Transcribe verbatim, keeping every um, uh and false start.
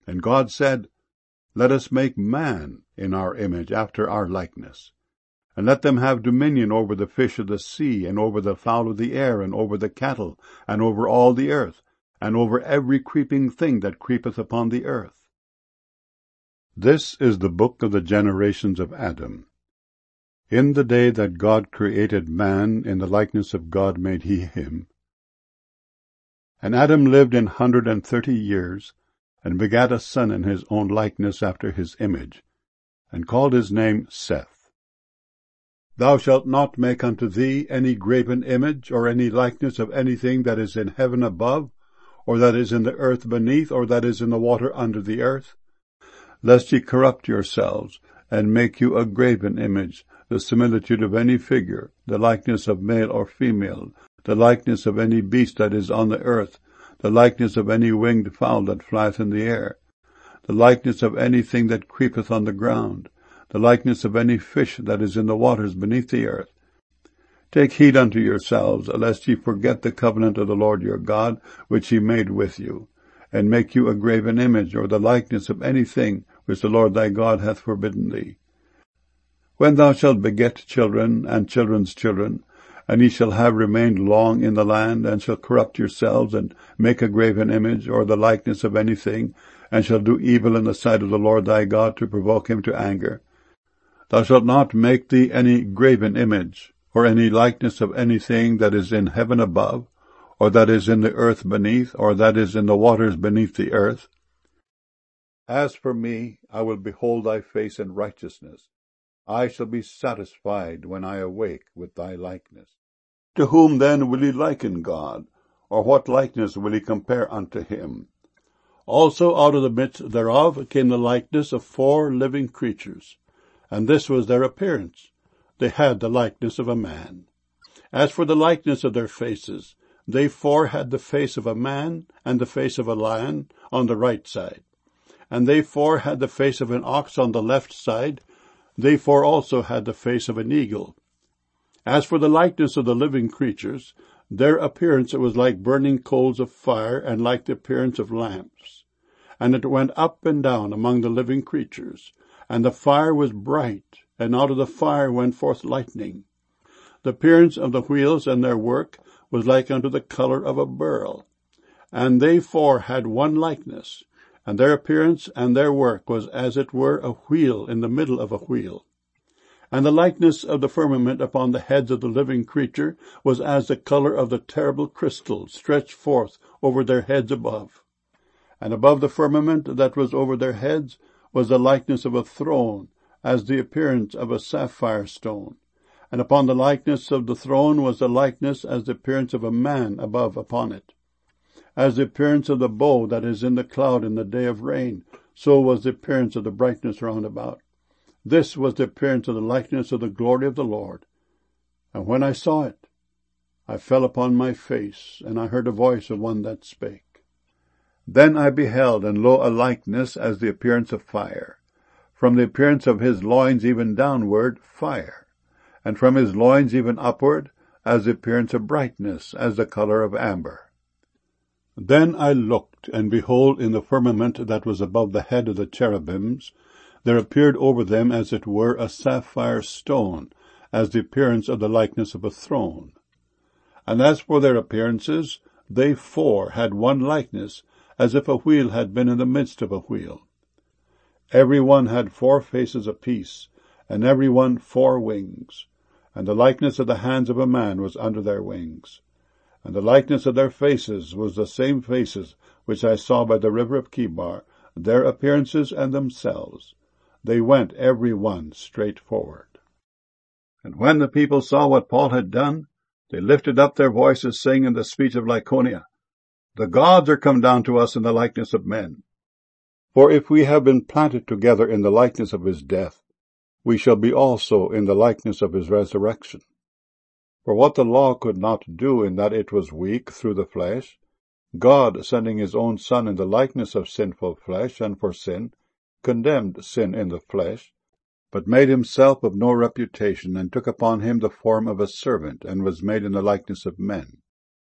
And God said, Let us make man in our image, after our likeness. And let them have dominion over the fish of the sea, and over the fowl of the air, and over the cattle, and over all the earth, and over every creeping thing that creepeth upon the earth. This is the book of the generations of Adam. In the day that God created man, in the likeness of God made he him. And Adam lived an hundred and thirty years, and begat a son in his own likeness after his image, and called his name Seth. Thou shalt not make unto thee any graven image, or any likeness of anything that is in heaven above, or that is in the earth beneath, or that is in the water under the earth, lest ye corrupt yourselves, and make you a graven image, the similitude of any figure, the likeness of male or female, the likeness of any beast that is on the earth, the likeness of any winged fowl that flieth in the air, the likeness of anything that creepeth on the ground, the likeness of any fish that is in the waters beneath the earth. Take heed unto yourselves, lest ye forget the covenant of the Lord your God, which he made with you, and make you a graven image, or the likeness of anything which the Lord thy God hath forbidden thee. When thou shalt beget children, and children's children, and ye shall have remained long in the land, and shall corrupt yourselves, and make a graven image, or the likeness of anything, and shall do evil in the sight of the Lord thy God, to provoke him to anger, thou shalt not make thee any graven image, or any likeness of anything that is in heaven above, or that is in the earth beneath, or that is in the waters beneath the earth. As for me, I will behold thy face in righteousness. I shall be satisfied when I awake with thy likeness. To whom then will ye liken God, or what likeness will ye compare unto him? Also out of the midst thereof came the likeness of four living creatures, and this was their appearance. They had the likeness of a man. As for the likeness of their faces, they four had the face of a man, and the face of a lion on the right side. And they four had the face of an ox on the left side. They four also had the face of an eagle. As for the likeness of the living creatures, their appearance was like burning coals of fire, and like the appearance of lamps. And it went up and down among the living creatures, and the fire was bright, and out of the fire went forth lightning. The appearance of the wheels and their work was like unto the colour of a beryl. And they four had one likeness, and their appearance and their work was as it were a wheel in the middle of a wheel. And the likeness of the firmament upon the heads of the living creature was as the colour of the terrible crystal stretched forth over their heads above. And above the firmament that was over their heads was the likeness of a throne, as the appearance of a sapphire stone. And upon the likeness of the throne was the likeness as the appearance of a man above upon it. As the appearance of the bow that is in the cloud in the day of rain, so was the appearance of the brightness round about. This was the appearance of the likeness of the glory of the Lord. And when I saw it, I fell upon my face, and I heard a voice of one that spake. Then I beheld, and lo, a likeness as the appearance of fire. From the appearance of his loins even downward, fire. And from his loins even upward, as the appearance of brightness, as the colour of amber. Then I looked, and behold, in the firmament that was above the head of the cherubims, there appeared over them as it were a sapphire stone, as the appearance of the likeness of a throne. And as for their appearances, they four had one likeness, as if a wheel had been in the midst of a wheel. Every one had four faces apiece, and every one four wings. And the likeness of the hands of a man was under their wings. And the likeness of their faces was the same faces which I saw by the river of Chebar, their appearances and themselves. They went every one straight forward. And when the people saw what Paul had done, they lifted up their voices, saying in the speech of Lycaonia, The gods are come down to us in the likeness of men. For if we have been planted together in the likeness of his death, we shall be also in the likeness of his resurrection. For what the law could not do in that it was weak through the flesh, God, sending his own Son in the likeness of sinful flesh, and for sin, condemned sin in the flesh, but made himself of no reputation, and took upon him the form of a servant, and was made in the likeness of men.